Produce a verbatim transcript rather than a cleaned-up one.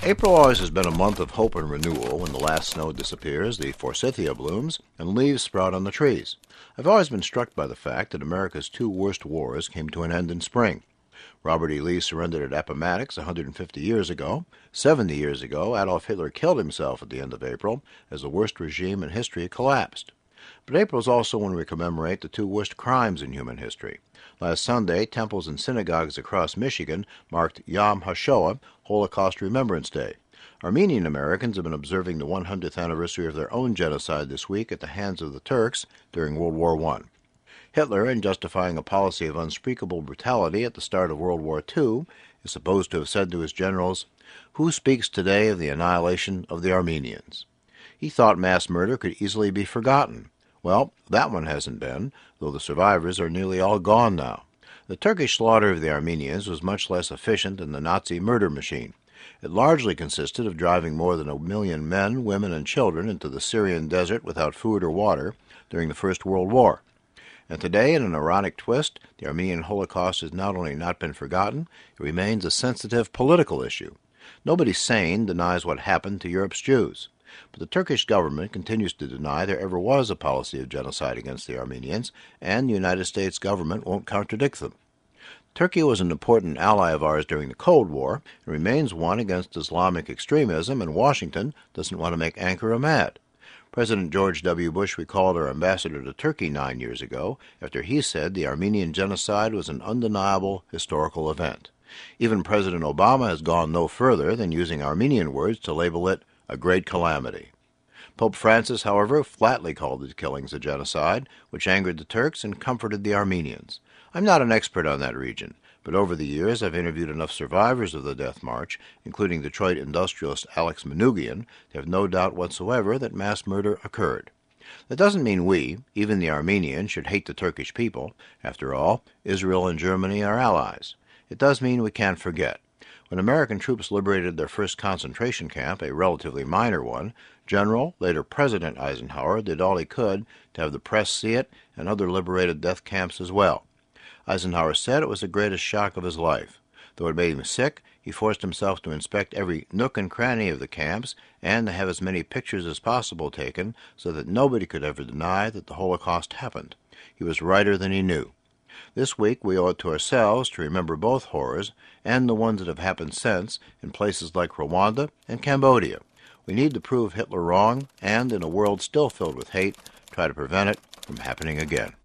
April always has been a month of hope and renewal. When the last snow disappears, the forsythia blooms, and leaves sprout on the trees. I've always been struck by the fact that America's two worst wars came to an end in spring. Robert E. Lee surrendered at Appomattox one hundred fifty years ago. seventy years ago, Adolf Hitler killed himself at the end of April as the worst regime in history collapsed. But April is also when we commemorate the two worst crimes in human history. Last Sunday, temples and synagogues across Michigan marked Yom HaShoah, Holocaust Remembrance Day. Armenian Americans have been observing the one hundredth anniversary of their own genocide this week at the hands of the Turks during World War One. Hitler, in justifying a policy of unspeakable brutality at the start of World War Two, is supposed to have said to his generals, "Who speaks today of the annihilation of the Armenians?" He thought mass murder could easily be forgotten. Well, that one hasn't been, though the survivors are nearly all gone now. The Turkish slaughter of the Armenians was much less efficient than the Nazi murder machine. It largely consisted of driving more than a million men, women, and children into the Syrian desert without food or water during the First World War. And today, in an ironic twist, the Armenian Holocaust has not only not been forgotten, it remains a sensitive political issue. Nobody sane denies what happened to Europe's Jews. But the Turkish government continues to deny there ever was a policy of genocide against the Armenians, and the United States government won't contradict them. Turkey was an important ally of ours during the Cold War and remains one against Islamic extremism, and Washington doesn't want to make Ankara mad. President George W. Bush recalled our ambassador to Turkey nine years ago after he said the Armenian genocide was an undeniable historical event. Even President Obama has gone no further than using Armenian words to label it a great calamity. Pope Francis, however, flatly called the killings a genocide, which angered the Turks and comforted the Armenians. I'm not an expert on that region, but over the years I've interviewed enough survivors of the Death March, including Detroit industrialist Alex Manoogian, to have no doubt whatsoever that mass murder occurred. That doesn't mean we, even the Armenians, should hate the Turkish people. After all, Israel and Germany are allies. It does mean we can't forget. When American troops liberated their first concentration camp, a relatively minor one, General, later President Eisenhower, did all he could to have the press see it and other liberated death camps as well. Eisenhower said it was the greatest shock of his life. Though it made him sick, he forced himself to inspect every nook and cranny of the camps and to have as many pictures as possible taken so that nobody could ever deny that the Holocaust happened. He was righter than he knew. This week we owe it to ourselves to remember both horrors and the ones that have happened since in places like Rwanda and Cambodia. We need to prove Hitler wrong and, in a world still filled with hate, try to prevent it from happening again.